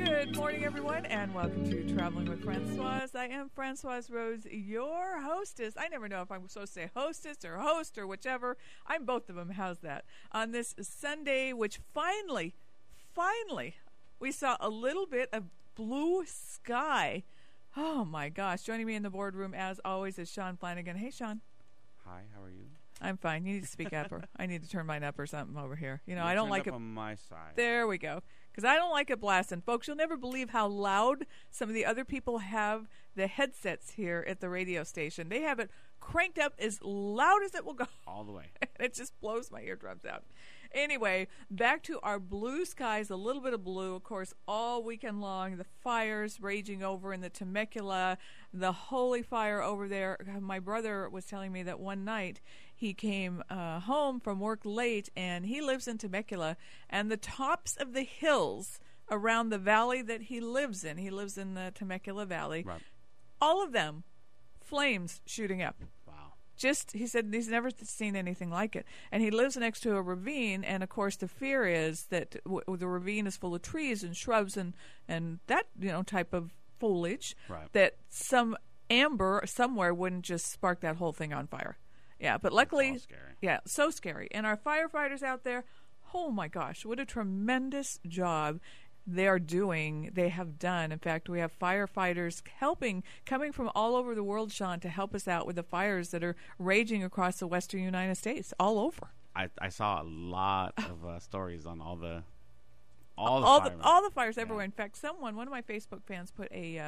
Good morning, everyone, and welcome to Traveling with Francoise. I am Francoise Rose, your hostess. I never know if I'm supposed to say hostess or host or whichever. I'm both of them. How's that? On this Sunday, which finally, we saw a little bit of blue sky. Oh, my gosh. Joining me in the boardroom, as always, is Sean Flanagan. Hey, Sean. Hi, how are you? I'm fine. You need to speak up, or I need to turn mine up or something over here. You know, You're I don't turned like up it. on my side. There we go. Because I don't like it blasting. Folks, you'll never believe how loud some of the other people have the headsets here at the radio station. They have it cranked up as loud as it will go. All the way. It just blows my eardrums out. Anyway, back to our blue skies, a little bit of blue, of course, all weekend long. The fires raging over in the Temecula, the holy fire over there. My brother was telling me that one night he came home from work late, and he lives in Temecula, and the tops of the hills around the valley that he lives in the Temecula Valley, Right. all of them, flames shooting up. He said he's never seen anything like it. And he lives next to a ravine, and, of course, the fear is that the ravine is full of trees and shrubs and that, type of foliage, Right. that some amber somewhere wouldn't just spark that whole thing on fire. Yeah, but luckily, That's all scary. yeah, so scary. And our firefighters out there, oh, my gosh, what a tremendous job they have done. In fact, we have firefighters coming from all over the world, Sean, to help us out with the fires that are raging across the western United States, all over. I saw a lot of stories on all the fires everywhere. In fact, one of my Facebook fans put a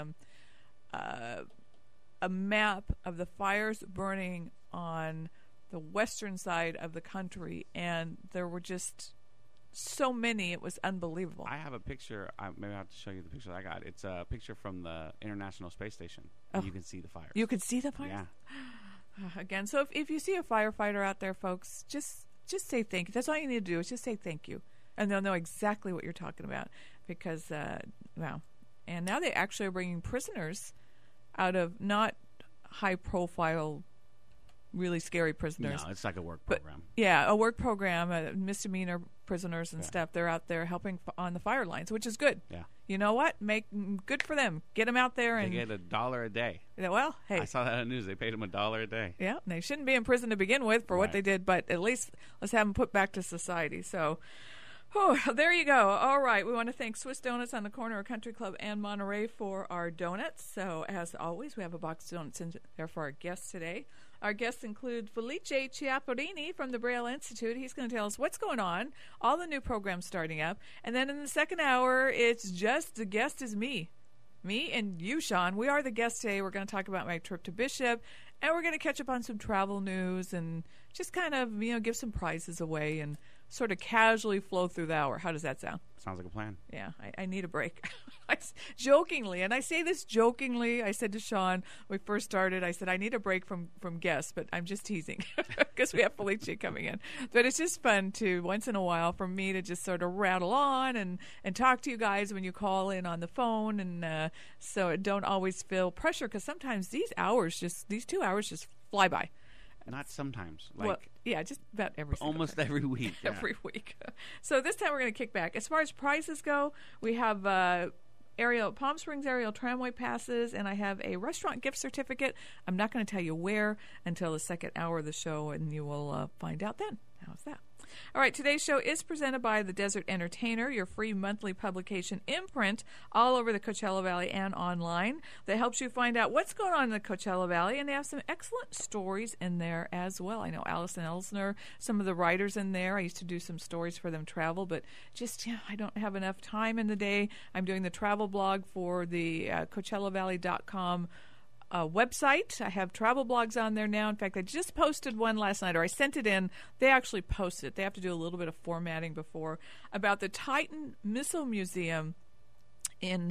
map of the fires burning on the western side of the country, and there were just so many, it was unbelievable. I have a picture. Maybe I have to show you the picture I got. It's a picture from the International Space Station. Oh. You can see the fires. You can see the fires? Yeah. Again, so if you see a firefighter out there, folks, just say thank you. That's all you need to do is just say thank you. And they'll know exactly what you're talking about because, wow. And now they actually are bringing prisoners out of not high-profile, really scary prisoners. No, it's like a work program. Yeah, a work program, misdemeanor prisoners and stuff. They're out there helping on the fire lines, which is good. Yeah. You know what? Good for them. Get them out there. They get $1 a day. Well, hey. I saw that on the news. They paid them $1 a day. Yeah, they shouldn't be in prison to begin with for what they did, but at least let's have them put back to society. So, there you go. All right, we want to thank Swiss Donuts on the corner of Country Club and Monterey for our donuts. So, as always, we have a box of donuts in there for our guests today. Our guests include Felice Chiapparini from the Braille Institute. He's going to tell us what's going on, all the new programs starting up. And then in the second hour, it's just the guest is me. Me and you, Sean. We are the guests today. We're going to talk about my trip to Bishop, and we're going to catch up on some travel news and just kind of, give some prizes away and sort of casually flow through the hour. How does that sound? Sounds like a plan. Yeah, I need a break. Jokingly, and I say this jokingly, I said to Sean when we first started, I said, I need a break from guests, but I'm just teasing because we have Felice coming in. But it's just fun to, once in a while, for me to just sort of rattle on and talk to you guys when you call in on the phone, and so don't always feel pressure because sometimes these 2 hours just fly by. Not sometimes. Just about every single almost time. Every week. Yeah. Every week. So this time we're going to kick back. As far as prizes go, we have Palm Springs Aerial Tramway passes, and I have a restaurant gift certificate. I'm not going to tell you where until the second hour of the show, and you will find out then. How's that? All right, today's show is presented by The Desert Entertainer, your free monthly publication imprint all over the Coachella Valley and online that helps you find out what's going on in the Coachella Valley, and they have some excellent stories in there as well. I know Allison Elsner, some of the writers in there. I used to do some stories for them travel, but just, I don't have enough time in the day. I'm doing the travel blog for the CoachellaValley.com website. I have travel blogs on there now. In fact, I just posted one last night, or I sent it in. They actually posted it. They have to do a little bit of formatting before, about the Titan Missile Museum in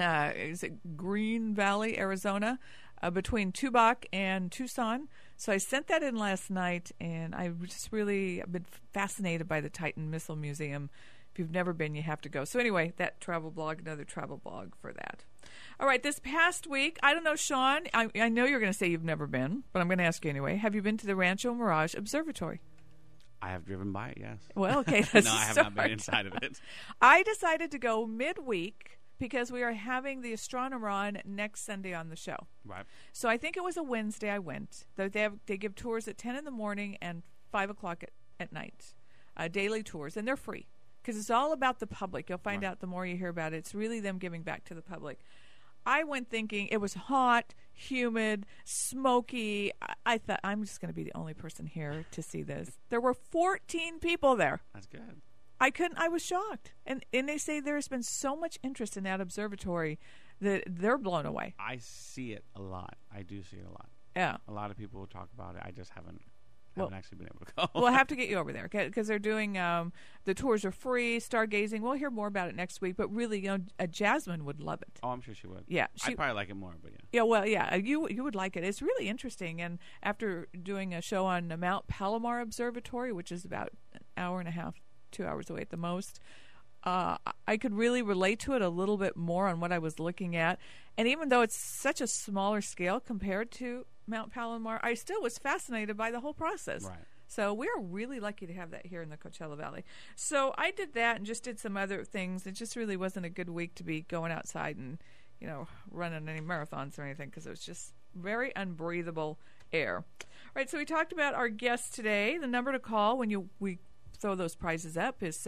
Green Valley, Arizona, between Tubac and Tucson. So I sent that in last night, and I just really have been fascinated by the Titan Missile Museum. If you've never been, you have to go. So anyway, that travel blog, another travel blog for that. All right, this past week, I don't know, Sean, I know you're going to say you've never been, but I'm going to ask you anyway. Have you been to the Rancho Mirage Observatory? I have driven by it, yes. Well, okay. No, I have not been inside of it. I decided to go midweek because we are having the astronomer on next Sunday on the show. Right. So I think it was a Wednesday I went. They give tours at 10 in the morning and 5 o'clock at night, daily tours, and they're free because it's all about the public. You'll find out the more you hear about it. It's really them giving back to the public. I went thinking it was hot, humid, smoky. I thought I'm just going to be the only person here to see this. There were 14 people there. That's good. I was shocked. And they say there's been so much interest in that observatory that they're blown away. I see it a lot. I do see it a lot. Yeah. A lot of people will talk about it. I just haven't actually been able to go. We'll have to get you over there because they're doing the tours are free, stargazing. We'll hear more about it next week. But really, Jasmine would love it. Oh, I'm sure she would. Yeah, I'd probably like it more, but yeah. Yeah, well, yeah, you would like it. It's really interesting. And after doing a show on Mount Palomar Observatory, which is about an hour and a half, 2 hours away at the most, I could really relate to it a little bit more on what I was looking at. And even though it's such a smaller scale compared to Mount Palomar, I still was fascinated by the whole process. Right. So we are really lucky to have that here in the Coachella Valley. So I did that and just did some other things. It just really wasn't a good week to be going outside and, running any marathons or anything because it was just very unbreathable air. All right, so we talked about our guests today. The number to call when we throw those prizes up is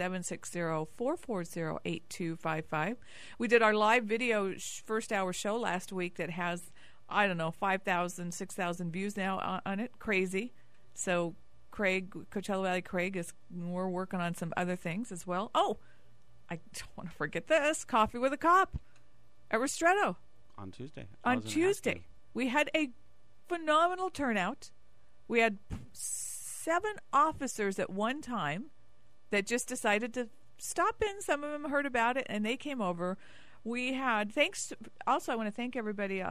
760-440-8255. We did our live video first hour show last week that has, 5,000, 6,000 views now on it. Crazy. So Craig, Coachella Valley Craig, we're working on some other things as well. Oh, I don't want to forget this. Coffee with a Cop at Ristretto. On Tuesday. On Tuesday. We had a phenomenal turnout. We had 7 officers at one time that just decided to stop in. Some of them heard about it, and they came over. We had also I want to thank everybody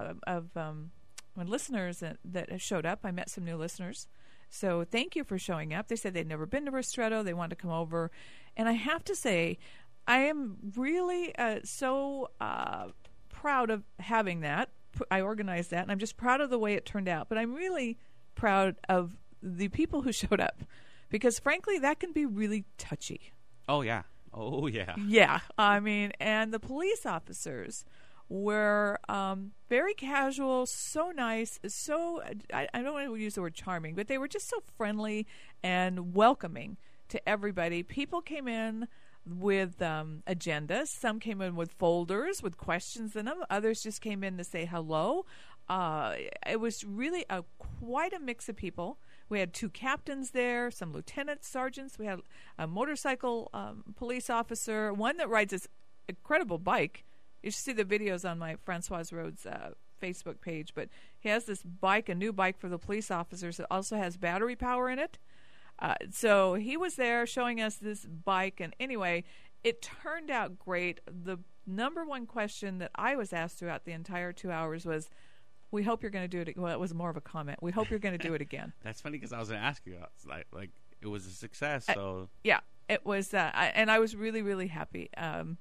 listeners that showed up. I met some new listeners. So thank you for showing up. They said they'd never been to Ristretto. They wanted to come over. And I have to say, I am really so proud of having that. I organized that, and I'm just proud of the way it turned out. But I'm really proud of the people who showed up because, frankly, that can be really touchy. Oh, yeah. Oh, yeah. Yeah. I mean, and the police officers were very casual, so nice, so, I don't want to use the word charming, but they were just so friendly and welcoming to everybody. People came in with agendas. Some came in with folders with questions in them. Others just came in to say hello. It was really quite a mix of people. We had 2 captains there, some lieutenants, sergeants. We had a motorcycle police officer, one that rides this incredible bike. You should see the videos on my Francoise Rhodes Facebook page. But he has this bike, a new bike for the police officers that also has battery power in it. So he was there showing us this bike. And anyway, it turned out great. The number one question that I was asked throughout the entire 2 hours was, we hope you're going to do it. Well, it was more of a comment. We hope you're going to do it again. That's funny because I was going to ask you. It's like it was a success. So yeah, it was. And I was really, really happy.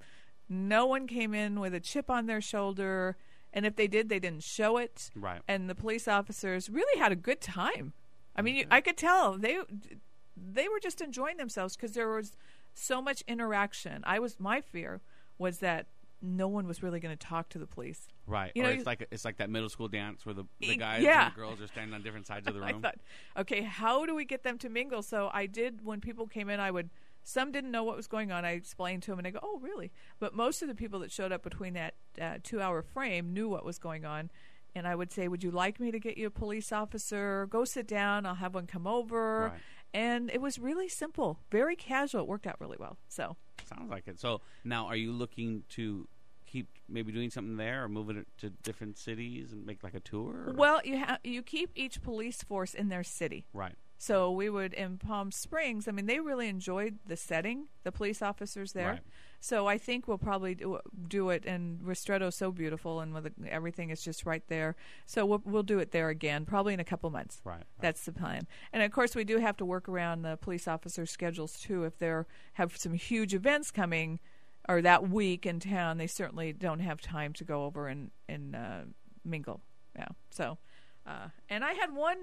No one came in with a chip on their shoulder. And if they did, they didn't show it. Right. And the police officers really had a good time. I mean, I could tell they were just enjoying themselves because there was so much interaction. My fear was that no one was really going to talk to the police. Right. It's like that middle school dance where the guys and the girls are standing on different sides of the room. I thought, okay, how do we get them to mingle? So I did, when people came in, some didn't know what was going on. I explained to them, and they go, oh, really? But most of the people that showed up between that 2-hour frame knew what was going on. And I would say, would you like me to get you a police officer? Go sit down. I'll have one come over. Right. And it was really simple, very casual. It worked out really well. So sounds like it. So now are you looking to keep maybe doing something there or moving it to different cities and make like a tour? Or? Well, you keep each police force in their city. Right. So we would, in Palm Springs, I mean, they really enjoyed the setting, the police officers there. Right. So I think we'll probably do it, and Ristretto's so beautiful, and everything is just right there. So we'll do it there again, probably in a couple months. Right. That's the plan. And, of course, we do have to work around the police officers' schedules, too. If they have some huge events coming or that week in town, they certainly don't have time to go over and mingle. Yeah, so... and I had one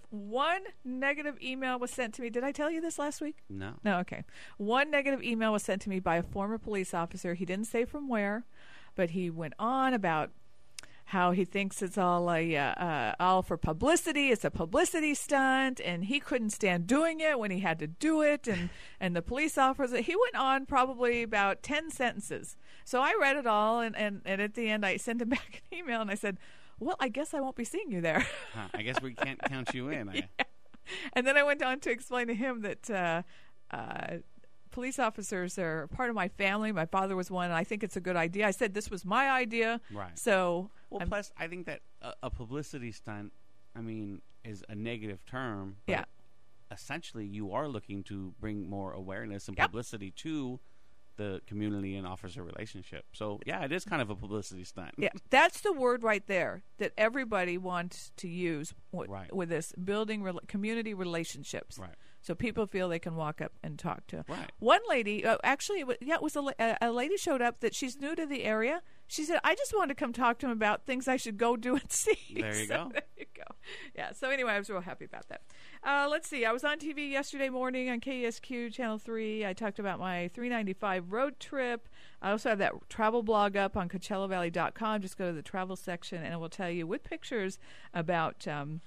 negative email was sent to me. Did I tell you this last week? No. No, okay. One negative email was sent to me by a former police officer. He didn't say from where, but he went on about how he thinks it's all for publicity. It's a publicity stunt, and he couldn't stand doing it when he had to do it. And the police officer, he went on probably about 10 sentences. So I read it all, and at the end I sent him back an email, and I said, well, I guess I won't be seeing you there. I guess we can't count you in. Yeah. And then I went on to explain to him that police officers are part of my family. My father was one, and I think it's a good idea. I said this was my idea. Right. So, plus, I think that a publicity stunt, is a negative term. But yeah. Essentially, you are looking to bring more awareness and Yep. publicity to the community and officer relationship. So, yeah, it is kind of a publicity stunt. Yeah, that's the word right there that everybody wants to use Right. with this building community relationships. Right. So people feel they can walk up and talk to. Right. One lady, actually, it was a lady showed up that she's new to the area. She said, I just wanted to come talk to him about things I should go do and see. There you go. There you go. Yeah, so anyway, I was real happy about that. Let's see. I was on TV yesterday morning on KSQ Channel 3. I talked about my 395 road trip. I also have that travel blog up on CoachellaValley.com. Just go to the travel section, and it will tell you with pictures about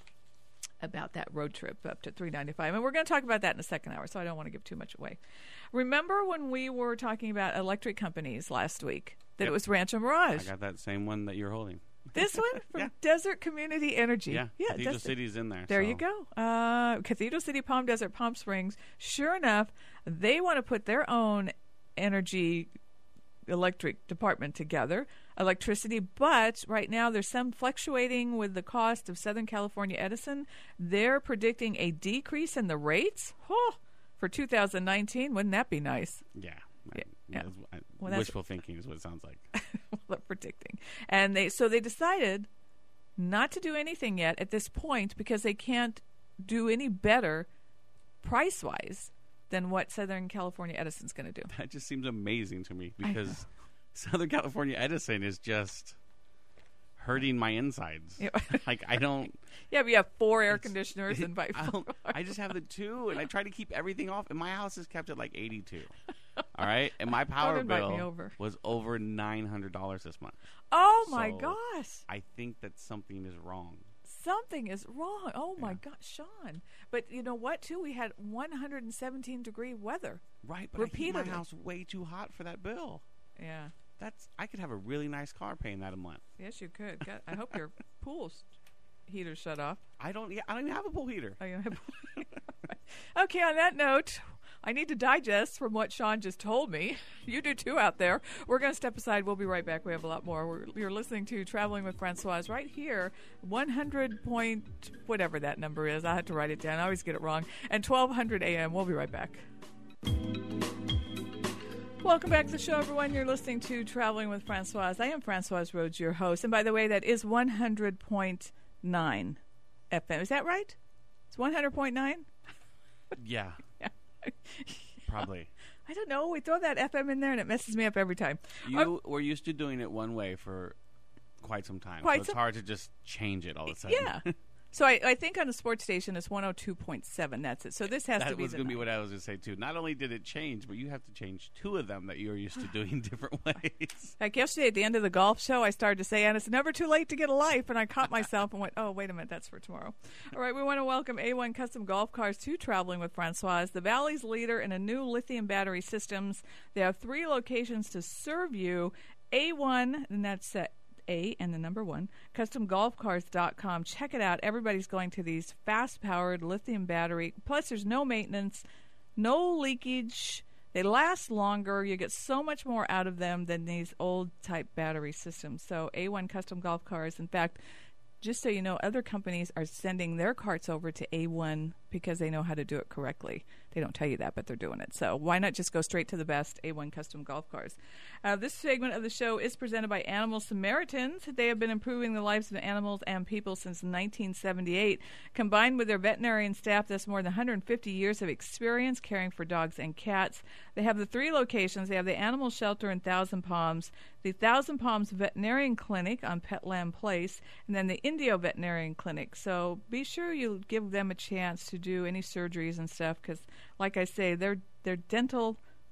that road trip up to 395. And we're going to talk about that in the second hour, so I don't want to give too much away. Remember when we were talking about electric companies last week, that Yep. it was Rancho Mirage? I got that same one that you're holding. This one from Yeah. Desert Community Energy. Yeah. Cathedral Desert. City's in there. There so. you go. Cathedral City, Palm Desert, Palm Springs. Sure enough, they want to put their own energy electric department together, electricity, but right now there's some fluctuating with the cost of Southern California Edison. They're predicting a decrease in the rates for 2019. Wouldn't that be nice? Yeah. Yeah. Wishful thinking is what it sounds like. They're predicting. And they decided not to do anything yet at this point because they can't do any better price-wise than what Southern California Edison's going to do. That just seems amazing to me because Southern California Edison is just hurting my insides. Yeah. Like, I don't... Yeah, but you have 4 air conditioners and I just have the 2, and I try to keep everything off, and my house is kept at like 82. All right? And my power invite me bill over. was over $900 this month. Oh, my So, gosh. I think that something is wrong. Something is wrong. Oh, my Yeah. gosh, Sean. But you know what, too? We had 117-degree weather. Right, but I keep Repeatedly. my house way too hot for that bill. Yeah. I could have a really nice car paying that a month. Yes, you could. I hope your pool's heater's shut off. I don't even have a pool heater. Oh, you have- Okay, on that note, I need to digest from what Sean just told me. You do too out there. We're going to step aside. We'll be right back. We have a lot more. You're listening to Traveling with Francoise right here, 100 point, whatever that number is. I had to write it down. I always get it wrong. And 1200 a.m. We'll be right back. Welcome back to the show, everyone. You're listening to Traveling with Francoise. I am Francoise Rhodes, your host. And by the way, that is 100.9 FM. Is that right? It's 100.9? Yeah. Yeah. Probably. I don't know. We throw that FM in there, and it messes me up every time. You were used to doing it one way for quite some time. Quite so it's some- hard to just change it all of a sudden. Yeah. So I think on the sports station it's 102.7. That's it. So this has to That be was the going to be nine. what I was going to say, too. Not only did it change, but you have to change 2 of them that you're used to doing different ways. Like yesterday at the end of the golf show, I started to say, and it's never too late to get a life. And I caught myself and went, oh, wait a minute, that's for tomorrow. All right, we want to welcome A1 Custom Golf Cars to Traveling with Francoise, the Valley's leader in a new lithium battery systems. They have 3 locations to serve you. A1, and that's A and the number 1, customgolfcars.com. Check it out. Everybody's going to these fast-powered lithium battery. Plus, there's no maintenance, no leakage. They last longer. You get so much more out of them than these old-type battery systems. So A1 Custom Golf Cars, in fact, just so you know, other companies are sending their carts over to A1 because they know how to do it correctly. They don't tell you that, but they're doing it. So why not just go straight to the best, A1 Custom Golf Cars? This segment of the show is presented by Animal Samaritans. They have been improving the lives of animals and people since 1978. Combined with their veterinarian staff, that's more than 150 years of experience caring for dogs and cats. They have the 3 locations. They have the Animal Shelter in Thousand Palms, the Thousand Palms Veterinarian Clinic on Petland Place, and then the Indio Veterinarian Clinic. So be sure you give them a chance to do any surgeries and stuff because, like I say, they're dental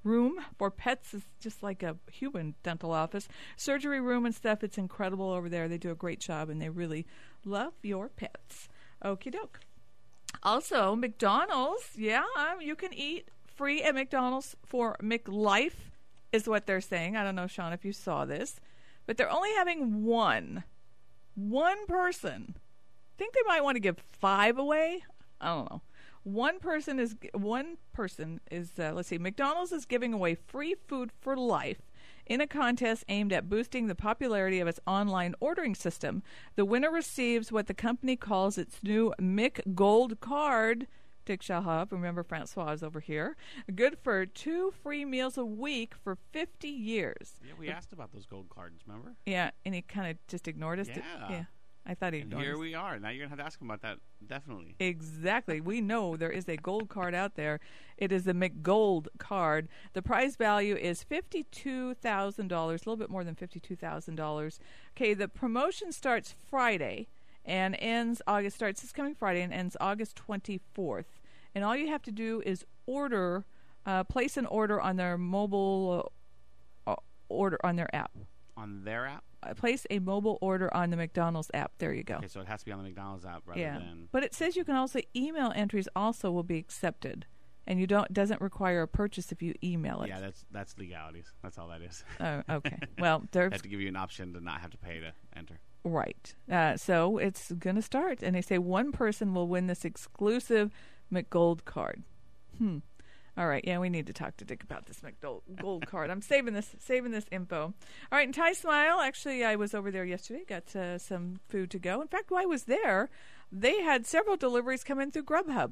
room for pets is just like a human dental office. Surgery room and stuff, it's incredible over there. They do a great job, and they really love your pets. Okie doke. Also, McDonald's, you can eat free at McDonald's for McLife, is what they're saying. I don't know, Sean, if you saw this, but they're only having one person. Think they might want to give 5 away? I don't know. One person is let's see, McDonald's is giving away free food for life in a contest aimed at boosting the popularity of its online ordering system. The winner receives what the company calls its new McGold card. Dick Shalhoub, remember Francois is over here. Good for 2 free meals a week for 50 years. Yeah, we asked about those gold cards, remember? Yeah, and he kind of just ignored us. Yeah. I thought he ignored us. Here we are. Now you're going to have to ask him about that, definitely. Exactly. We know there is a gold card out there. It is the McGold card. The prize value is $52,000, a little bit more than $52,000. Okay, the promotion starts Friday and starts this coming Friday and ends August 24th. And all you have to do is place an order on their mobile order on their app. On their app? Place a mobile order on the McDonald's app. There you go. Okay, so it has to be on the McDonald's app rather than... But it says you can also email entries also will be accepted. And doesn't require a purchase if you email it. Yeah, that's legalities. That's all that is. Oh, okay. Well, they have to give you an option to not have to pay to enter. Right. So it's going to start. And they say one person will win this exclusive McGold card. All right. Yeah, we need to talk to Dick about this McGold card. I'm saving this info. All right. And Thai Smile, actually, I was over there yesterday. Got some food to go. In fact, while I was there, they had several deliveries come in through Grubhub.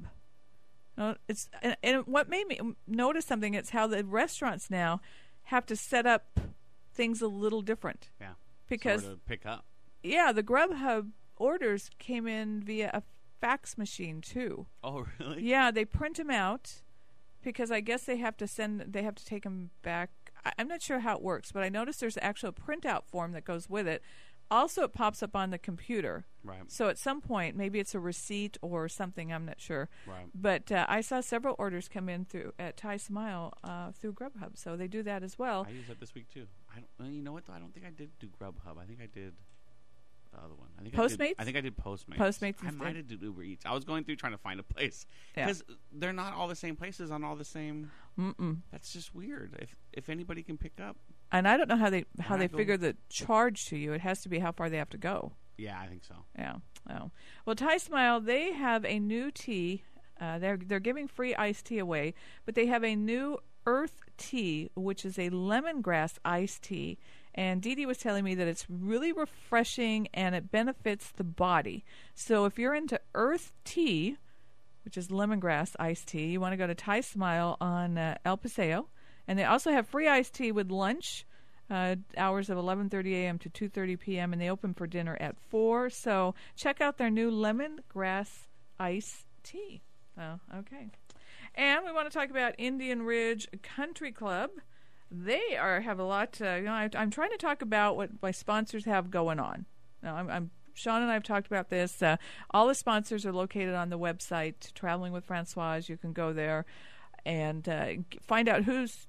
And what made me notice something, it's how the restaurants now have to set up things a little different. Yeah. Because to pick up. Yeah, the Grubhub orders came in via a fax machine too. Oh, really? Yeah, they print them out because I guess they have to take them back. I'm not sure how it works, but I noticed there's an actual printout form that goes with it. Also, it pops up on the computer. Right. So at some point, maybe it's a receipt or something. I'm not sure. Right. But I saw several orders come in at Thai Smile through Grubhub, so they do that as well. I use that this week too. You know what? Though? I don't think I did do Grubhub. I think I did the other one. Postmates? I think I did Postmates. Postmates. I might have did Uber Eats. I was going through trying to find a place because they're not all the same places on all the same. That's just weird. If anybody can pick up. And I don't know how they figure the charge to you. It has to be how far they have to go. Yeah, I think so. Yeah. Oh. Well, Thai Smile, they have a new tea. They're giving free iced tea away, but they have a new Earth Tea, which is a lemongrass iced tea. And Dee Dee was telling me that it's really refreshing and it benefits the body. So if you're into Earth Tea, which is lemongrass iced tea, you want to go to Thai Smile on El Paseo. And they also have free iced tea with lunch, hours of 11:30 a.m. to 2:30 p.m., and they open for dinner at 4. So check out their new lemongrass iced tea. Oh, okay. And we want to talk about Indian Ridge Country Club. They have a lot. I'm trying to talk about what my sponsors have going on. Now, Sean and I have talked about this. All the sponsors are located on the website, Traveling with Francois. You can go there and find out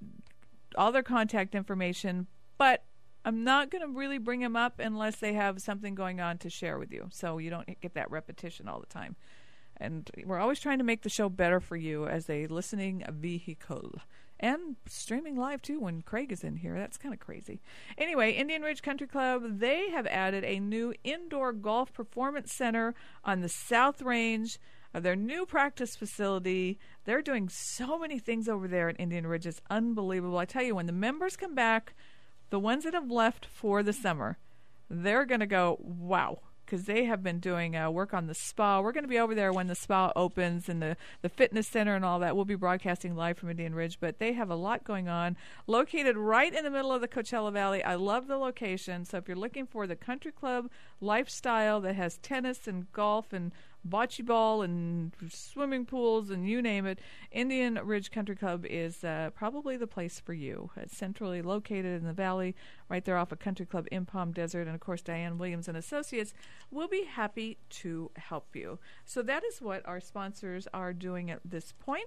all their contact information. But I'm not going to really bring them up unless they have something going on to share with you, so you don't get that repetition all the time. And we're always trying to make the show better for you as a listening vehicle. And streaming live, too, when Craig is in here. That's kind of crazy. Anyway, Indian Ridge Country Club, they have added a new indoor golf performance center on the South Range of their new practice facility. They're doing so many things over there at Indian Ridge. It's unbelievable. I tell you, when the members come back, the ones that have left for the summer, they're going to go, wow, because they have been doing work on the spa. We're going to be over there when the spa opens and the fitness center and all that. We'll be broadcasting live from Indian Ridge, but they have a lot going on. Located right in the middle of the Coachella Valley. I love the location. So if you're looking for the country club lifestyle that has tennis and golf and bocce ball and swimming pools and you name it, Indian Ridge Country Club is probably the place for you. It's centrally located in the valley, right there off of Country Club in Palm Desert. And, of course, Diane Williams and Associates will be happy to help you. So that is what our sponsors are doing at this point.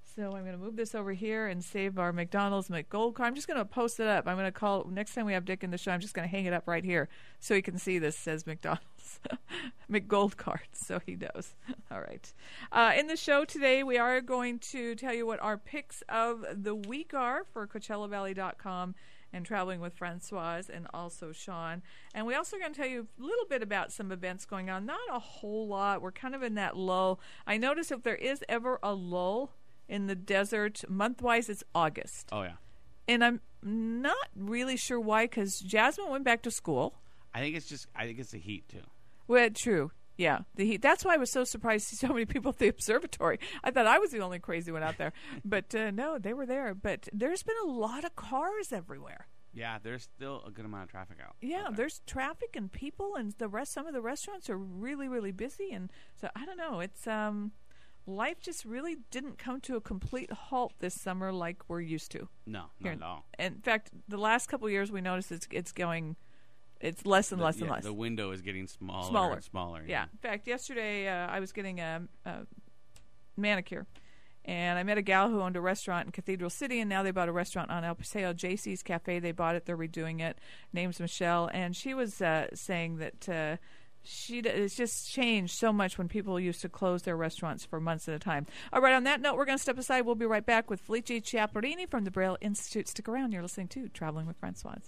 So I'm going to move this over here and save our McDonald's McGold card. I'm just going to post it up. I'm going to call, next time we have Dick in the show, I'm just going to hang it up right here so he can see this says McDonald's McGold card, so he knows. All right. In the show today, we are going to tell you what our picks of the week are for CoachellaValley.com and Traveling with Francoise and also Sean. And we also are going to tell you a little bit about some events going on. Not a whole lot. We're kind of in that lull. I notice if there is ever a lull in the desert, month-wise, it's August. Oh, yeah. And I'm not really sure why, because Jasmine went back to school. I think it's the heat, too. Well, true. Yeah, the heat. That's why I was so surprised to see so many people at the observatory. I thought I was the only crazy one out there. But no, they were there. But there's been a lot of cars everywhere. Yeah, there's still a good amount of traffic out. Yeah, there's traffic and people, and some of the restaurants are really, really busy. And so, I don't know. It's life just really didn't come to a complete halt this summer like we're used to. No, not at all. In fact, the last couple of years we noticed it's less and less and less. The window is getting smaller and smaller. Yeah. In fact, yesterday I was getting a manicure, and I met a gal who owned a restaurant in Cathedral City, and now they bought a restaurant on El Paseo, JC's Cafe. They bought it. They're redoing it. Name's Michelle, and she was saying that it's just changed so much when people used to close their restaurants for months at a time. All right, on that note, we're going to step aside. We'll be right back with Felice Chiapparini from the Braille Institute. Stick around. You're listening to Traveling with Francoise.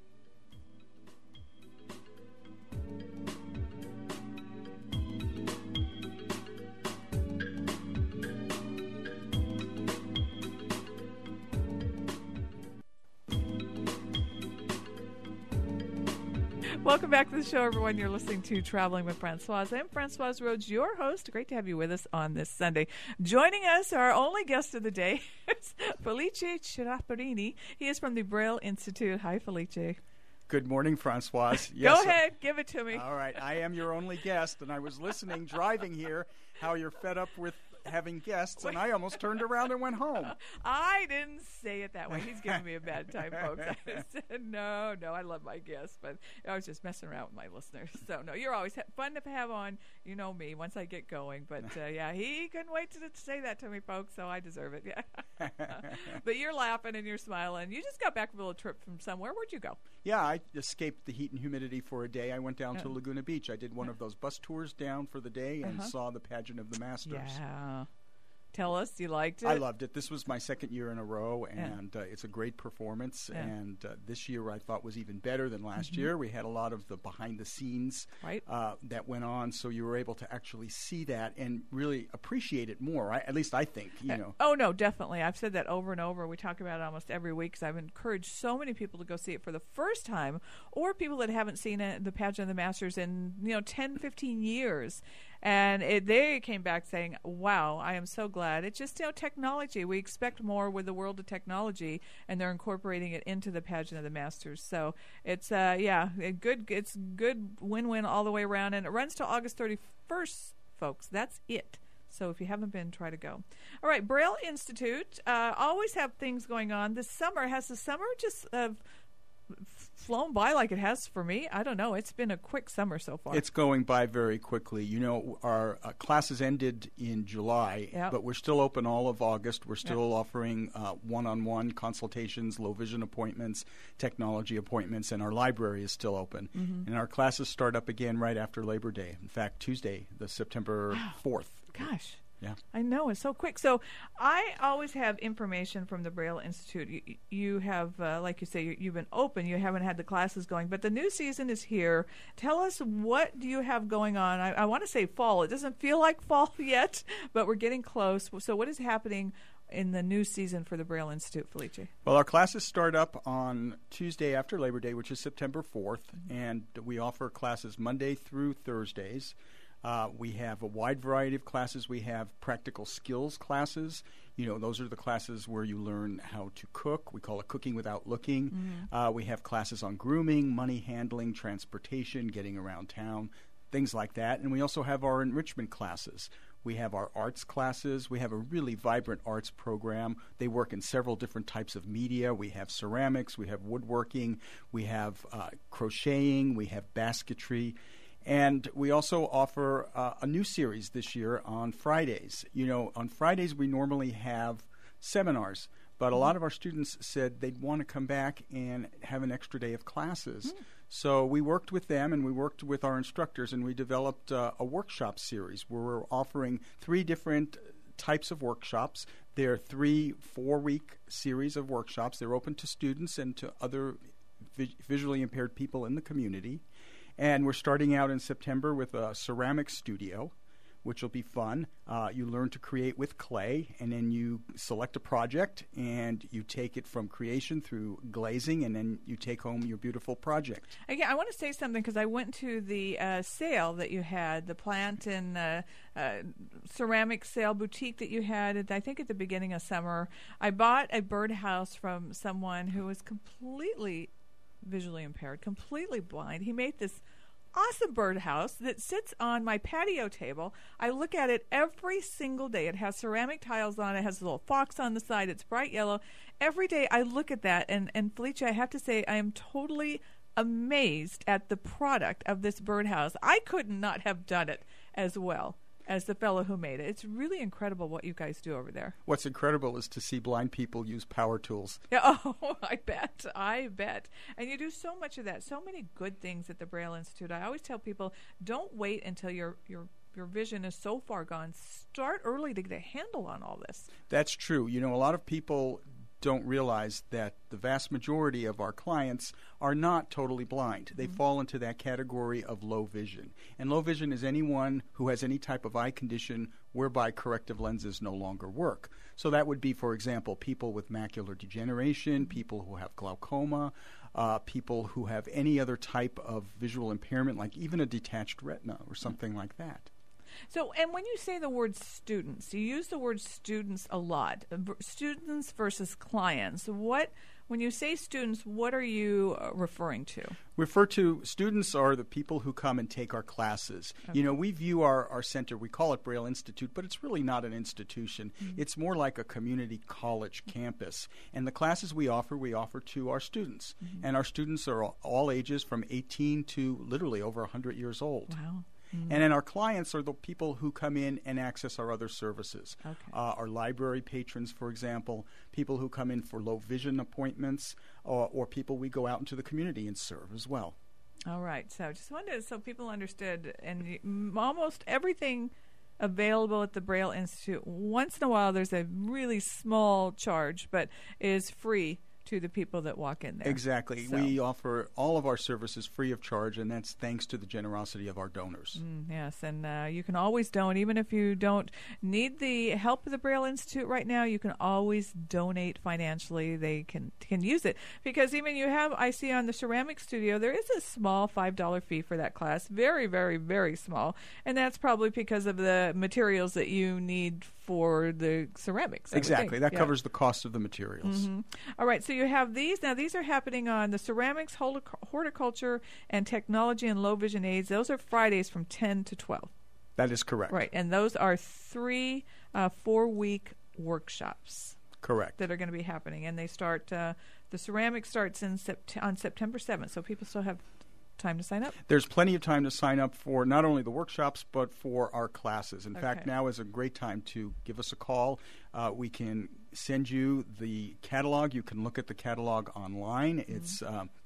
Welcome back to the show, everyone. You're listening to Traveling with Francoise. I'm Francoise Rhodes, your host. Great to have you with us on this Sunday. Joining us, our only guest of the day, is Felice Chiapparini. He is from the Braille Institute. Hi, Felice. Good morning, Francoise. Yes, go ahead. Give it to me. All right. I am your only guest, and I was listening, driving here, how you're fed up with having guests, and I almost turned around and went home. I didn't say it that way. He's giving me a bad time, folks. I said, no, I love my guests, but I was just messing around with my listeners. So, no, you're always fun to have on. You know me once I get going. But, yeah, he couldn't wait to say that to me, folks, so I deserve it. Yeah. But you're laughing and you're smiling. You just got back from a little trip from somewhere. Where'd you go? Yeah, I escaped the heat and humidity for a day. I went down to Laguna Beach. I did one of those bus tours down for the day and saw the pageant of the Masters. Yeah. Tell us, you liked it? I loved it. This was my second year in a row, and it's a great performance. Yeah. And this year I thought was even better than last year. We had a lot of the behind-the-scenes that went on, so you were able to actually see that and really appreciate it more. At least I think, you know. Oh, no, definitely. I've said that over and over. We talk about it almost every week because I've encouraged so many people to go see it for the first time, or people that haven't seen it, the pageant of the Masters in 10, 15 years. And they came back saying, wow, I am so glad. It's just, technology. We expect more with the world of technology, and they're incorporating it into the pageant of the Masters. So it's, it's good win-win all the way around. And it runs to August 31st, folks. That's it. So if you haven't been, try to go. All right, Braille Institute always have things going on. This summer, has the summer just flown by like it has for me? I don't know. It's been a quick summer so far. It's going by very quickly. Our classes ended in July, but we're still open all of August. We're still offering one-on-one consultations, low vision appointments, technology appointments, and our library is still open. And our classes start up again right after Labor Day. In fact, Tuesday, the September 4th. Gosh. Yeah, I know, it's so quick. So I always have information from the Braille Institute. You have, like you say, you've been open. You haven't had the classes going, but the new season is here. Tell us, what do you have going on? I want to say fall. It doesn't feel like fall yet, but we're getting close. So what is happening in the new season for the Braille Institute, Felice? Well, our classes start up on Tuesday after Labor Day, which is September 4th, and we offer classes Monday through Thursdays. We have a wide variety of classes. We have practical skills classes. Those are the classes where you learn how to cook. We call it Cooking Without Looking. We have classes on grooming, money handling, transportation, getting around town, things like that. And we also have our enrichment classes. We have our arts classes. We have a really vibrant arts program. They work in several different types of media. We have ceramics. We have woodworking. We have crocheting. We have basketry. And we also offer a new series this year on Fridays. On Fridays we normally have seminars, but a lot of our students said they'd want to come back and have an extra day of classes. So we worked with them and we worked with our instructors, and we developed a workshop series where we're offering 3 different types of workshops. They're 3 4-week series of workshops. They're open to students and to other visually impaired people in the community. And we're starting out in September with a ceramic studio, which will be fun. You learn to create with clay, and then you select a project, and you take it from creation through glazing, and then you take home your beautiful project. Again, I want to say something because I went to the sale that you had, the plant and ceramic sale boutique that you had, I think at the beginning of summer. I bought a birdhouse from someone who was completely visually impaired, completely blind. He made this awesome birdhouse that sits on my patio table. I look at it every single day. It has ceramic tiles on it. It has a little fox on the side. It's bright yellow. Every day I look at that, and Felicia, I have to say I am totally amazed at the product of this birdhouse. I could not have done it as well as the fellow who made it. It's really incredible what you guys do over there. What's incredible is to see blind people use power tools. Yeah, I bet. And you do so much of that, so many good things at the Braille Institute. I always tell people, don't wait until your vision is so far gone. Start early to get a handle on all this. That's true. A lot of people don't realize that the vast majority of our clients are not totally blind. They fall into that category of low vision. And low vision is anyone who has any type of eye condition whereby corrective lenses no longer work. So that would be, for example, people with macular degeneration, people who have glaucoma, people who have any other type of visual impairment, like even a detached retina or something like that. So, and when you say the word students, you use the word students a lot. Students versus clients. When you say students, what are you referring to? Students are the people who come and take our classes. Okay. We view our center, we call it Braille Institute, but it's really not an institution. It's more like a community college campus. And the classes we offer to our students. And our students are all ages from 18 to literally over 100 years old. Wow. And then our clients are the people who come in and access our other services. Okay. Our library patrons, for example, people who come in for low vision appointments, or people we go out into the community and serve as well. All right. So just wanted so people understood, and almost everything available at the Braille Institute, once in a while there's a really small charge, but is free to the people that walk in there. Exactly. So. We offer all of our services free of charge, and that's thanks to the generosity of our donors. Yes, and you can always donate. Even if you don't need the help of the Braille Institute right now, you can always donate financially. They can use it. Because even I see on the ceramic studio, there is a small $5 fee for that class. Very, very, very small. And that's probably because of the materials that you need for the ceramics. Exactly. That covers the cost of the materials. All right. So you have these. Now, these are happening on the ceramics, horticulture, and technology and low vision aids. Those are Fridays from 10 to 12. That is correct. Right. And those are 3 4-week workshops. Correct. That are going to be happening. And they start, the ceramic starts on September 7th. So people still have time to sign up? There's plenty of time to sign up for not only the workshops, but for our classes. In fact, now is a great time to give us a call. We can send you the catalog. You can look at the catalog online. It's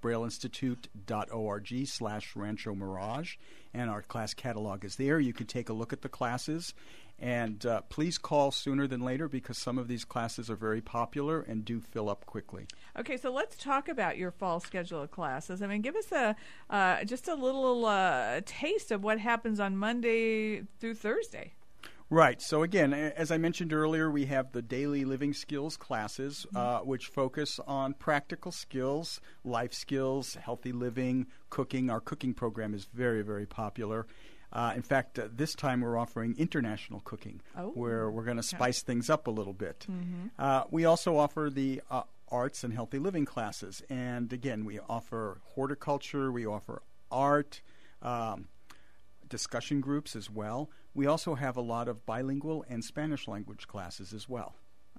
brailleinstitute.org/Rancho Mirage, and our class catalog is there. You can take a look at the classes. And please call sooner than later, because some of these classes are very popular and do fill up quickly. Okay, so let's talk about your fall schedule of classes. I mean, give us just a little taste of what happens on Monday through Thursday. Right. So again, as I mentioned earlier, we have the daily living skills classes, which focus on practical skills, life skills, healthy living, cooking. Our cooking program is very, very popular. In fact, this time we're offering international cooking, where we're going to spice things up a little bit. We also offer the arts and healthy living classes. And again, we offer horticulture, we offer art, discussion groups as well. We also have a lot of bilingual and Spanish language classes as well.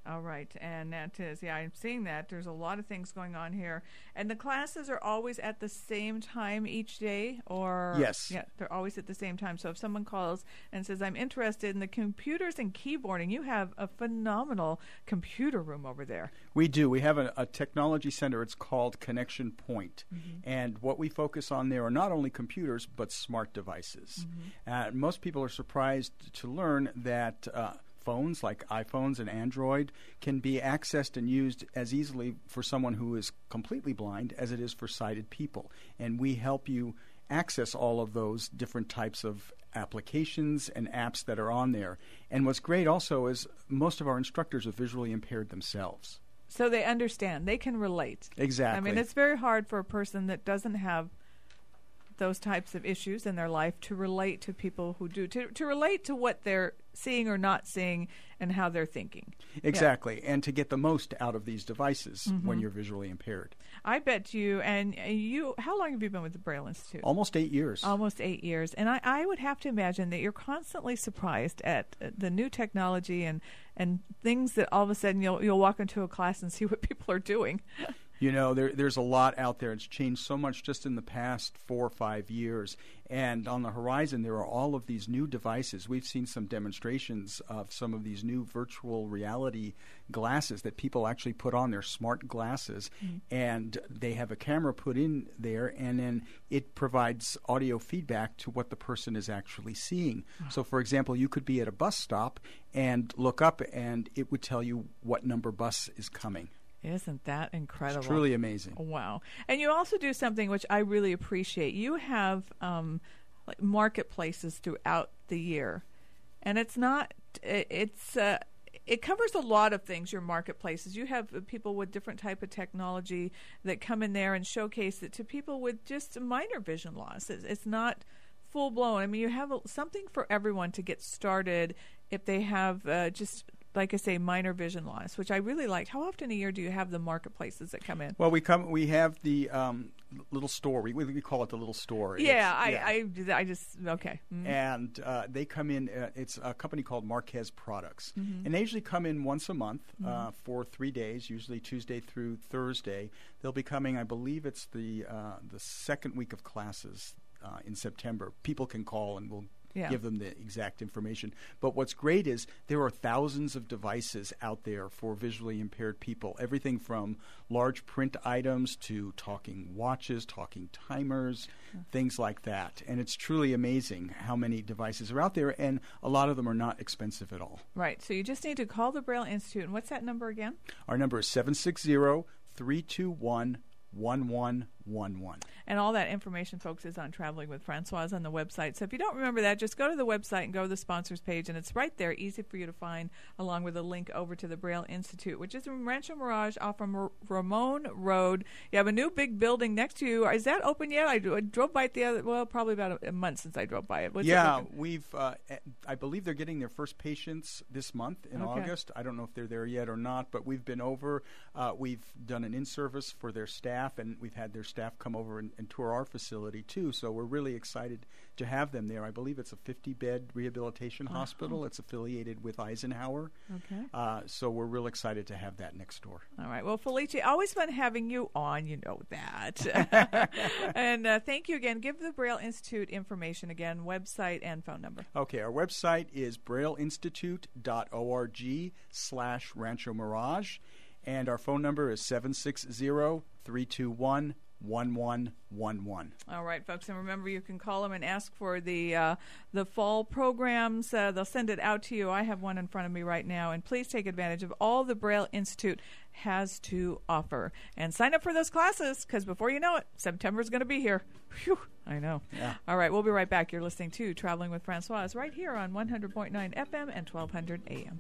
All right, and that is, I'm seeing that. There's a lot of things going on here. And the classes are always at the same time each day? Or Yes. Yeah, they're always at the same time. So if someone calls and says, I'm interested in the computers and keyboarding, you have a phenomenal computer room over there. We do. We have a technology center. It's called Connection Point. And what we focus on there are not only computers, but smart devices. Most people are surprised to learn that phones like iPhones and Android can be accessed and used as easily for someone who is completely blind as it is for sighted people. And we help you access all of those different types of applications and apps that are on there. And what's great also is most of our instructors are visually impaired themselves. So they understand. They can relate. Exactly. I mean, it's very hard for a person that doesn't have those types of issues in their life to relate to people who do, to relate to what they're seeing or not seeing and how they're thinking. Exactly, and to get the most out of these devices when you're visually impaired. I bet you, how long have you been with the Braille Institute? Almost 8 years. Almost 8 years. And I would have to imagine that you're constantly surprised at the new technology and things that all of a sudden you'll walk into a class and see what people are doing. You know, there's a lot out there. It's changed so much just in the past 4 or 5 years. And on the horizon, there are all of these new devices. We've seen some demonstrations of some of these new virtual reality glasses that people actually put on their smart glasses. And they have a camera put in there, and then it provides audio feedback to what the person is actually seeing. So, for example, you could be at a bus stop and look up, and it would tell you what number bus is coming. Isn't that incredible? It's truly amazing. Wow. And you also do something which I really appreciate. You have like marketplaces throughout the year. And it covers a lot of things, your marketplaces. You have people with different type of technology that come in there and showcase it to people with just minor vision loss. It's not full-blown. I mean, you have something for everyone to get started if they have just, like I say, minor vision loss, which I really liked. How often a year do you have the marketplaces that come in? Well, we have the little store. We call it the little store. Yeah, I just, okay. And they come in, it's a company called Marquez Products. And they usually come in once a month for 3 days, usually Tuesday through Thursday. They'll be coming, I believe it's the second week of classes in September. People can call and we'll give them the exact information. But what's great is there are thousands of devices out there for visually impaired people. Everything from large print items to talking watches, talking timers, things like that. And it's truly amazing how many devices are out there, and a lot of them are not expensive at all. Right. So you just need to call the Braille Institute. And what's that number again? Our number is 760-321-1111. And all that information, folks, is on Traveling with Francoise on the website. So if you don't remember that, just go to the website and go to the sponsors page, and it's right there, easy for you to find, along with a link over to the Braille Institute, which is in Rancho Mirage off from Ramon Road. You have a new big building next to you. Is that open yet? I drove by it probably about a month since I drove by it. We've I believe they're getting their first patients this month in August. I don't know if they're there yet or not, but we've been over. We've done an in-service for their staff, and we've had their staff come over and tour our facility too. So we're really excited to have them there. I believe it's a 50-bed rehabilitation hospital. It's affiliated with Eisenhower. Okay. So we're real excited to have that next door. All right. Well, Felice, always fun having you on. You know that. And thank you again. Give the Braille Institute information again, website and phone number. Okay. Our website is brailleinstitute.org/Rancho Mirage. And our phone number is 760-321-1111. All right, folks, and remember you can call them and ask for the fall programs. They'll send it out to you. I have one in front of me right now, and please take advantage of all the Braille Institute has to offer. And sign up for those classes, because before you know it, September's going to be here. Phew, I know. Yeah. All right, we'll be right back. You're listening to Traveling with Francoise right here on 100.9 FM and 1200 AM.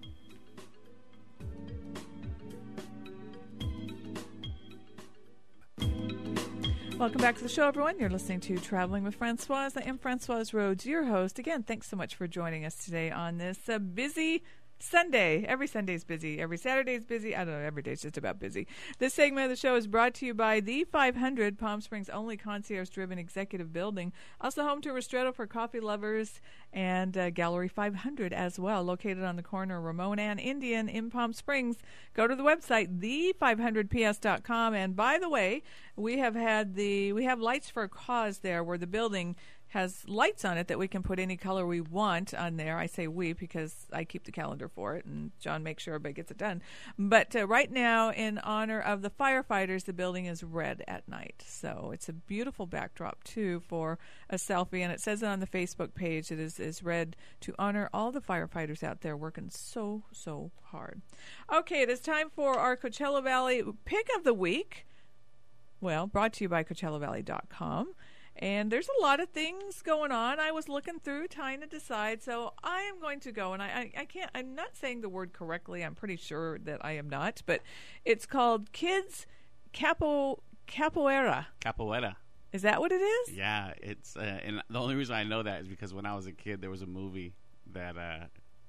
Welcome back to the show, everyone. You're listening to Traveling with Francoise. I am Francoise Rhodes, your host. Again, thanks so much for joining us today on this busy Sunday. Every Sunday's busy. Every Saturday's busy. I don't know. Every day's just about busy. This segment of the show is brought to you by the 500, Palm Springs' only concierge-driven executive building. Also home to Ristretto for coffee lovers and Gallery 500 as well, located on the corner of Ramon and Indian in Palm Springs. Go to the website, the500ps.com. And by the way, we have Lights for a Cause there, where the building has lights on it that we can put any color we want on there. I say we because I keep the calendar for it, and John makes sure everybody gets it done. But right now, in honor of the firefighters, the building is red at night. So it's a beautiful backdrop, too, for a selfie. And it says it on the Facebook page. It is red to honor all the firefighters out there working so, so hard. Okay, it is time for our Coachella Valley Pick of the Week. Well, brought to you by CoachellaValley.com. And there's a lot of things going on. I was looking through, trying to decide. So I am going to go, and I can't, I'm not saying the word correctly. I'm pretty sure that I am not. But it's called Kids Capoeira. Capoeira. Is that what it is? Yeah, it's and the only reason I know that is because when I was a kid, there was a movie that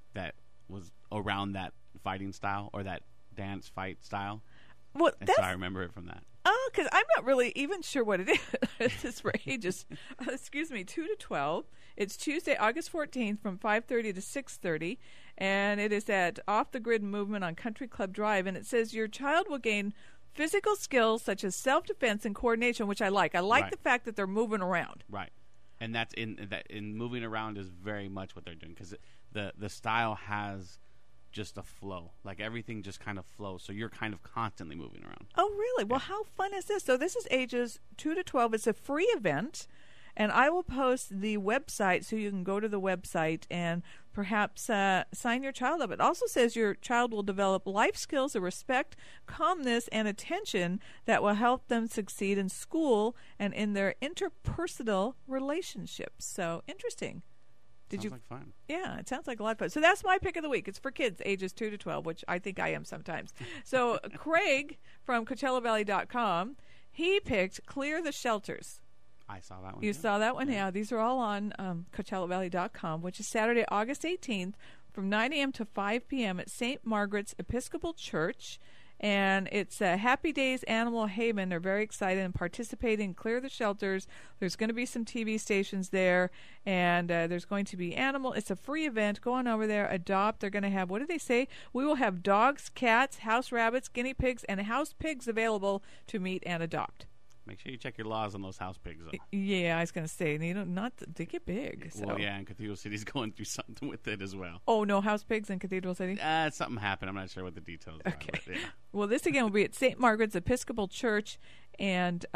was around that fighting style, or that dance fight style. Well, and so I remember it from that. Oh, because I'm not really even sure what it is. It's for ages, 2 to 12. It's Tuesday, August 14th from 5:30 to 6:30, and it is at Off the Grid Movement on Country Club Drive. And it says your child will gain physical skills such as self-defense and coordination, which I like. I like Right. the fact that they're moving around. Right, and that's in moving around is very much what they're doing, because the style has just a flow. Like everything just kind of flows, so you're kind of constantly moving around. Oh, really? Well, how fun is this? So this is ages 2 to 12. It's a free event, and I will post the website so you can go to the website and perhaps sign your child up. It also says your child will develop life skills of respect, calmness, and attention that will help them succeed in school and in their interpersonal relationships. So interesting. Sounds like fun. Yeah, it sounds like a lot of fun. So that's my pick of the week. It's for kids ages 2 to 12, which I think I am sometimes. So Craig from CoachellaValley.com, he picked Clear the Shelters. I saw that one. You too. saw that one? Yeah, these are all on CoachellaValley.com, which is Saturday, August 18th from 9 a.m. to 5 p.m. at St. Margaret's Episcopal Church. And it's Happy Days Animal Haven. They're very excited and participating. Clear the Shelters. There's going to be some TV stations there, and there's going to be animal. It's a free event. Go on over there, adopt. They're going to have, what do they say? We will have dogs, cats, house rabbits, guinea pigs, and house pigs available to meet and adopt. Make sure you check your laws on those house pigs, though. Yeah, I was going to say, they get big. So. Well, yeah, and Cathedral City's going through something with it as well. Oh, no house pigs in Cathedral City? Something happened. I'm not sure what the details are. Okay. But, yeah. Well, this again will be at St. Margaret's Episcopal Church, and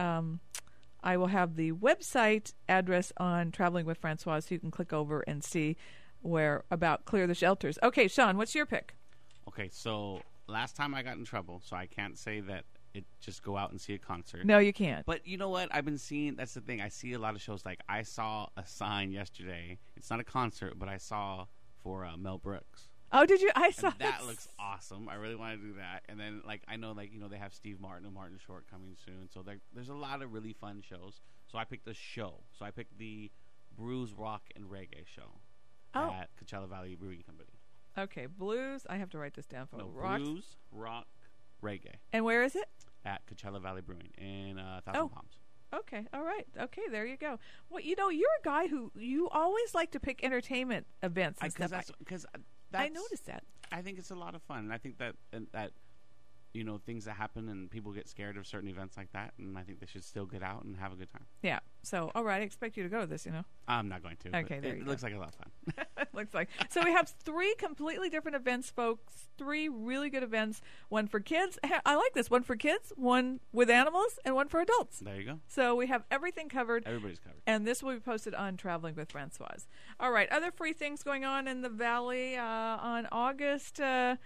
I will have the website address on Traveling with Francoise, so you can click over and see where about Clear the Shelters. Okay, Sean, what's your pick? Okay, so last time I got in trouble, so I can't say that just go out and see a concert. No, you can't. But you know what? I've been seeing, that's the thing. I see a lot of shows. Like I saw a sign yesterday. It's not a concert, but I saw for Mel Brooks. Oh, did you? I saw that. Looks awesome. I really want to do that. And then, I know, they have Steve Martin and Martin Short coming soon. So there's a lot of really fun shows. So I picked a show. So I picked the Blues, Rock, and Reggae show at Coachella Valley Brewing Company. Okay, blues. I have to write this down for Blues, Rock, Reggae. And where is it? At Coachella Valley Brewing in Thousand Palms. Okay, all right. Okay, there you go. Well, you're a guy who you always like to pick entertainment events and stuff. Because I noticed that. I think it's a lot of fun, and I think that things that happen and people get scared of certain events like that, and I think they should still get out and have a good time. Yeah. So, all right, I expect you to go to this, I'm not going to. Okay, there you go. Looks like a lot of fun. It looks like. So we have 3 completely different events, folks. 3 really good events. One for kids. I like this. One for kids, one with animals, and one for adults. There you go. So we have everything covered. Everybody's covered. And this will be posted on Traveling with Francoise. All right, other free things going on in the Valley on August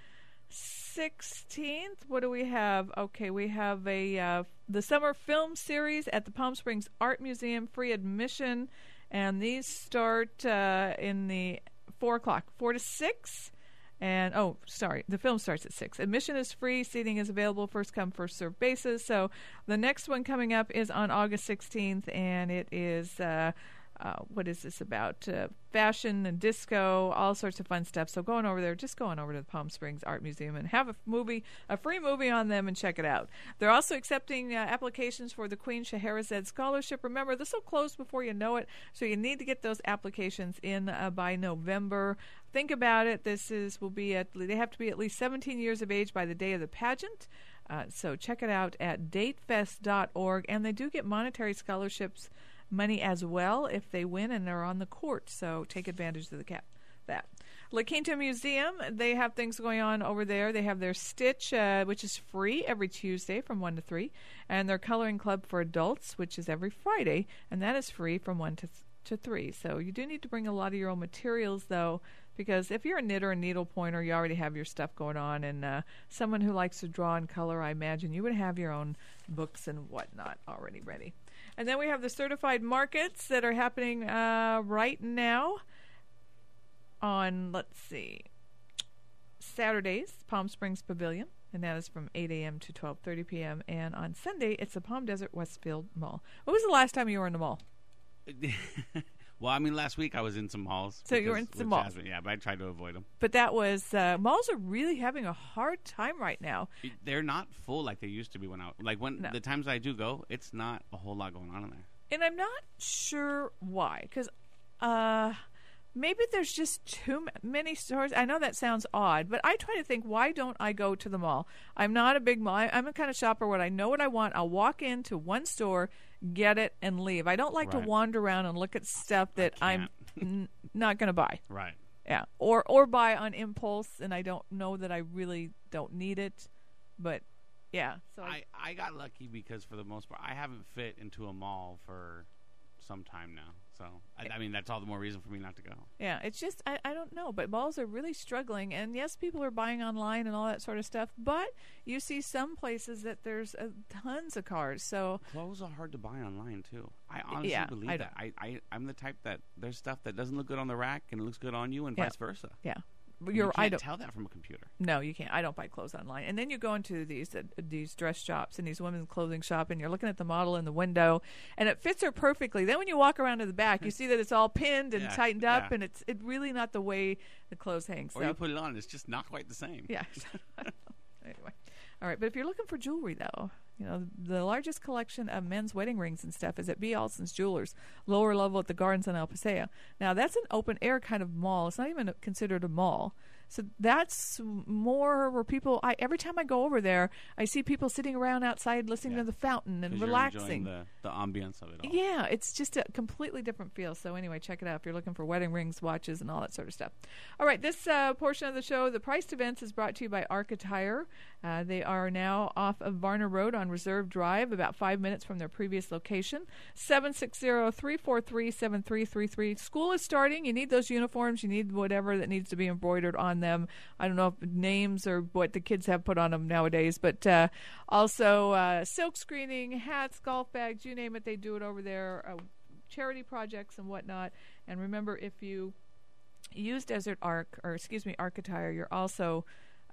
16th. What do we have? Okay, we have the summer film series at the Palm Springs Art Museum, free admission, and these start in the 4 to 6. And the film starts at 6. Admission is free. Seating is available. First come, first served basis. So the next one coming up is on August 16th, and it is what is this about? Fashion and disco, all sorts of fun stuff. So going over there, just going over to the Palm Springs Art Museum and have a free movie on them and check it out. They're also accepting applications for the Queen Scheherazade Scholarship. Remember, this will close before you know it, so you need to get those applications in by November. Think about it. They have to be at least 17 years of age by the day of the pageant. So check it out at datefest.org, and they do get monetary scholarships money as well if they win and they're on the court. So take advantage of that. La Quinta Museum, they have things going on over there. They have their Stitch, which is free every Tuesday from 1 to 3, and their Coloring Club for Adults, which is every Friday, and that is free from 1 to 3. So you do need to bring a lot of your own materials, though, because if you're a knitter and needle pointer, you already have your stuff going on, and someone who likes to draw and color, I imagine you would have your own books and whatnot already ready. And then we have the certified markets that are happening right now on, Saturdays, Palm Springs Pavilion, and that is from 8 a.m. to 12:30 p.m. And on Sunday, it's the Palm Desert Westfield Mall. When was the last time you were in the mall? Well, I mean, last week I was in some malls. So you were in some malls. Jasmine, yeah, but I tried to avoid them. But that was, malls are really having a hard time right now. They're not full like they used to be the times I do go, it's not a whole lot going on in there. And I'm not sure why, because maybe there's just too many stores. I know that sounds odd, but I try to think, why don't I go to the mall? I'm not a big mall. I'm a kind of shopper where I know what I want. I'll walk into one store, get it, and leave. I don't like to wander around and look at stuff that I'm not going to buy. Right. Yeah. Or buy on impulse, and I don't know that I really don't need it. But, yeah. So I got lucky because, for the most part, I haven't fit into a mall for some time now. So, I mean, that's all the more reason for me not to go. Yeah, it's just, I don't know, but malls are really struggling. And, yes, people are buying online and all that sort of stuff, but you see some places that there's tons of cars. So clothes are hard to buy online, too. I honestly believe that. I'm the type that there's stuff that doesn't look good on the rack and it looks good on you and vice versa. Yeah. You can't tell that from a computer. No, you can't. I don't buy clothes online. And then you go into these dress shops and these women's clothing shop, and you're looking at the model in the window, and it fits her perfectly. Then when you walk around to the back, you see that it's all pinned and tightened up, and it's really not the way the clothes hang. Or you put it on, it's just not quite the same. Yeah. Anyway. All right, but if you're looking for jewelry, though, the largest collection of men's wedding rings and stuff is at B. Alston's Jewelers, lower level at the Gardens on El Paseo. Now, that's an open-air kind of mall. It's not even considered a mall. So that's more where people, every time I go over there, I see people sitting around outside listening to the fountain and relaxing. You're enjoying the ambience of it all. Yeah, it's just a completely different feel. So anyway, check it out if you're looking for wedding rings, watches, and all that sort of stuff. All right, this portion of the show, the Priced Events, is brought to you by Arc Attire. They are now off of Varner Road on Reserve Drive, about 5 minutes from their previous location. 760-343-7333. School is starting. You need those uniforms. You need whatever that needs to be embroidered on them. I don't know if names or what the kids have put on them nowadays, but also silk screening, hats, golf bags, you name it, they do it over there. Charity projects and whatnot. And remember, if you use Arc Attire, you're also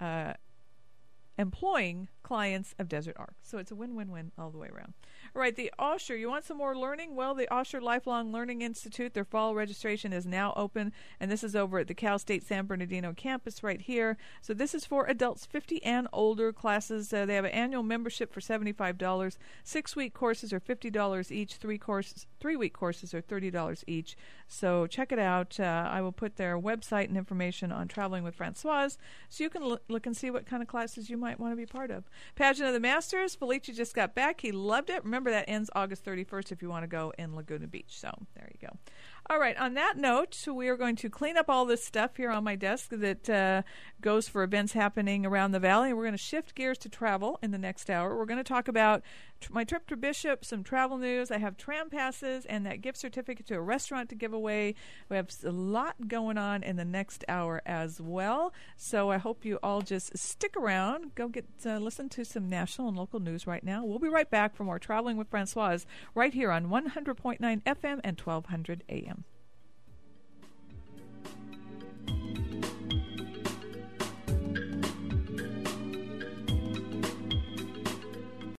employing clients of Desert Arc. So it's a win-win-win all the way around. All right, the Osher, you want some more learning? Well, the Osher Lifelong Learning Institute, their fall registration is now open, and this is over at the Cal State San Bernardino campus right here. So this is for adults 50 and older classes. They have an annual membership for $75. 6-week courses are $50 each. 3-week courses are $30 each. So check it out. I will put their website and information on Traveling with Francoise, so you can look and see what kind of classes you might want to be part of. Pageant of the Masters, Felicia just got back. He loved it. Remember, that ends August 31st if you want to go in Laguna Beach. So there you go. All right, on that note, we are going to clean up all this stuff here on my desk that goes for events happening around the valley. We're going to shift gears to travel in the next hour. We're going to talk about my trip to Bishop, some travel news. I have tram passes and that gift certificate to a restaurant to give away. We have a lot going on in the next hour as well. So I hope you all just stick around. Go listen to some national and local news right now. We'll be right back for more Traveling with Francoise right here on 100.9 FM and 1200 AM.